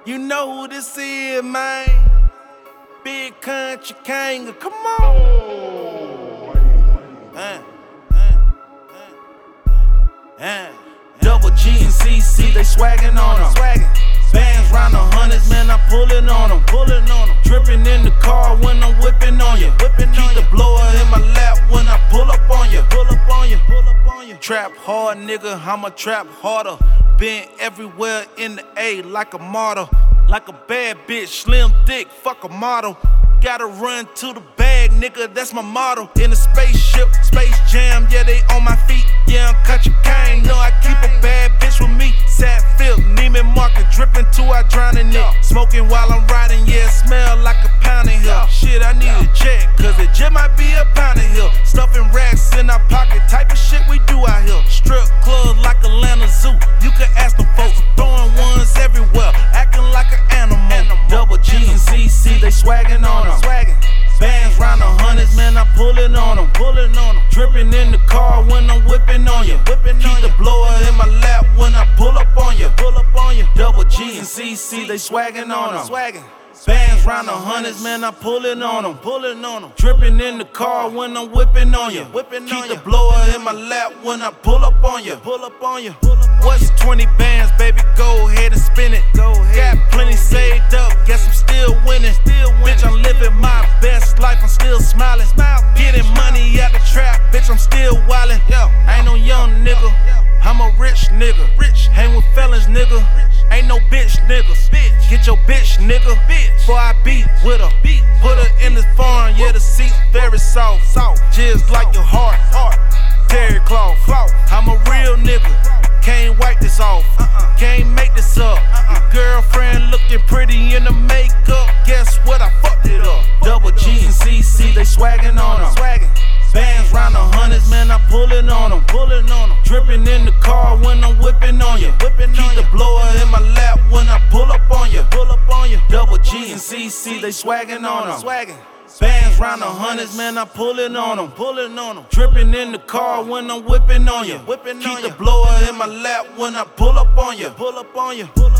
You know who this is, man. Big Country King, come on. Double G and CC, they swaggin' on them. Bands round the hundreds, man, I'm pullin' on them. Drippin' in the car when I'm whippin' on you. Keep the blower in my lap when I pull up on you. Trap hard, nigga, I'm a trap harder. Been everywhere in the A like a model. Like a bad bitch, slim, thick, fuck a model. Gotta run to the bag, nigga, that's my motto. In a spaceship, Space Jam, yeah, they on my feet. Yeah, I'm Country King, know I keep a bad bitch with me. Satfield, Neiman Marcus, drippin' till I drown in it. Smoking while I'm riding, yeah, smell like a pound in here. Shit, I need a check, cause it just might be a pound in here. Stuffing racks in our pocket, type of shit we do out here. Strip club like Atlanta Zoo, you can ask them folks. Throwing ones everywhere, acting like an animal. Double G and CC, they swaggin' on them. Bands round the hundreds, man, I'm pullin' on them. Drippin' in the car when I'm whippin' on you. Keep the blower in my lap when I pull up on you. Double G and CC, they swaggin' on them. Bands round the hundreds, man, I'm pullin' on them. Drippin' in the car when I'm whippin' on you. Keep the blower in my lap when I pull up on you. What's 20 bands, baby? Go ahead and spin it. Got plenty saved up, guess I'm still winning. Bitch, I'm living my best life, I'm still smiling. Getting money out the trap, bitch, I'm still wildin'. I ain't no young nigga, I'm a rich nigga. Hang with felons, nigga. Ain't no bitch niggas. Get your bitch, nigga. Before I beat with her. Put her in the farm, yeah, the seat very soft. Just like your heart. Terry cloth. I'm a real nigga. Can't wipe this off. Can't make this up. Your girlfriend looking pretty in the makeup. Guess what? I fucked it up. Double G and CC, they swaggin' on them. Bands round the hundreds, man, I'm pullin' on them. Drippin' in the car when I'm whippin' on you. Keep the blower in my lap when I pull up on you. Double G and CC, they swaggin' on them. Bands round the hundreds, man, I'm pullin' on them. Drippin' in the car when I'm whippin' on you. Keep the blower in my lap when I pull up on you.